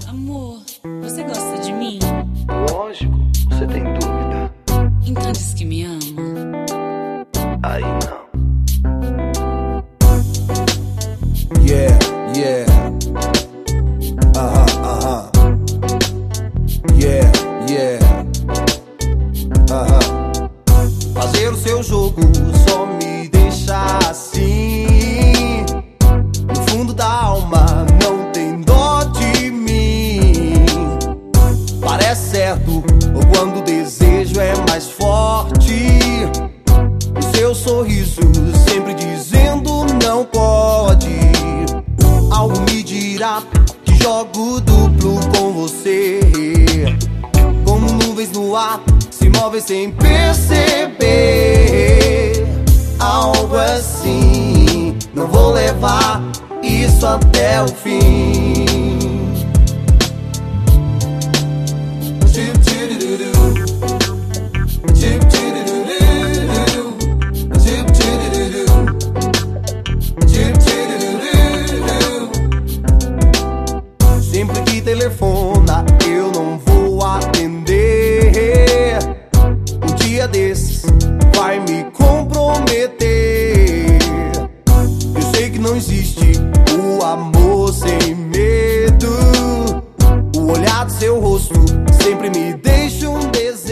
Amor, você gosta de mim? Lógico, você tem dúvida? Então diz que me ama. Aí não. Yeah, yeah. Yeah, yeah. Fazer o seu jogo só me deixa assim. No fundo da alma não tem dó de mim. Parece certo quando o desejo é mais forte. O seu sorriso sempre dizendo não pode. Algo me dirá que jogo duplo com você. Como nuvens no ar se movem sem perceber. Algo assim, não vou levar isso até o fim. Sempre que telefona eu não vou atender. Um dia desses vai me comprometer. Eu sei que não existe o amor sem medo. O olhar do seu rosto sempre me deixa um desejo.